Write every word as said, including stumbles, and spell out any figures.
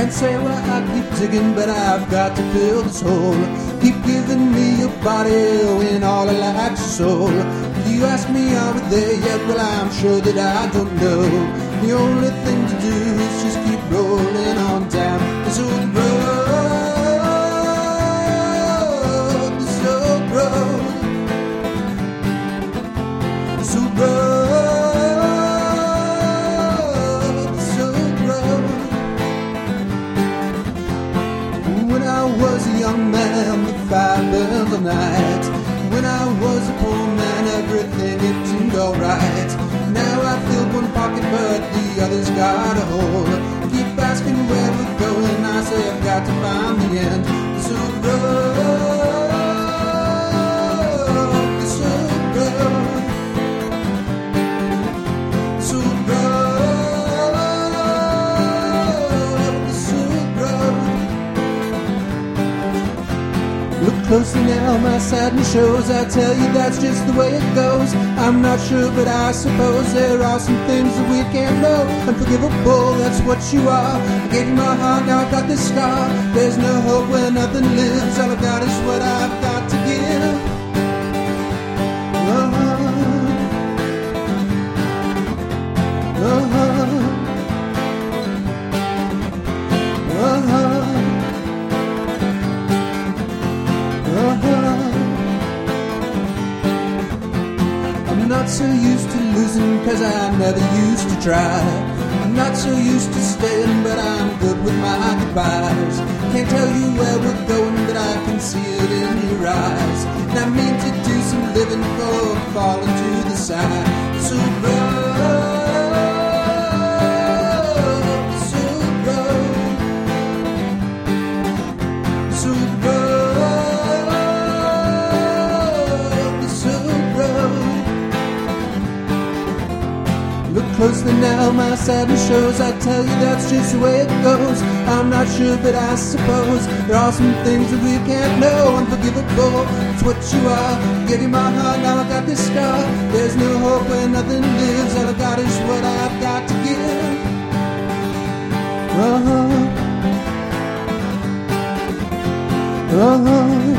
and say, well, I keep digging, but I've got to fill this hole. Keep giving me your body when all I like's your soul. If you ask me, are we there yet? Well, I'm sure that I don't know. The only thing to do is just keep rolling on down this old road, this old road, this old road, this old road. When I was a young man with five bells a night, when I was a poor man, everything it seemed alright. Now I fill one pocket, but the other's got a hole. Keep asking where we're going, I say I've got to find the end. This old road, this old road, this old road, this old road. Look closely now, my sadness shows. I tell you that's just the way it goes. I'm not sure, but I suppose there are some things that we can't know. Unforgivable, that's what you are. I gave you my heart, now I've got this scar. There's no hope where nothing lives. All I've got is what I've got to give. Uh-huh. Uh-huh. Uh-huh. Uh-huh. I'm not so used to losing, cause I never used to try. I'm not so used to staying, but I'm good with my goodbyes. Can't tell you where we're going, but I can see it in your eyes. And I mean to do some living before falling to the side. So road, so road, so road, so road. Look closely now, my sadness shows. I tell you that's just the way it goes. I'm not sure, but I suppose there are some things that we can't know. Unforgivable, it's what you are. Gave you my heart, now I got this scar. There's no hope where nothing lives. All I got is what I've got to give. Uh-huh. Uh-huh.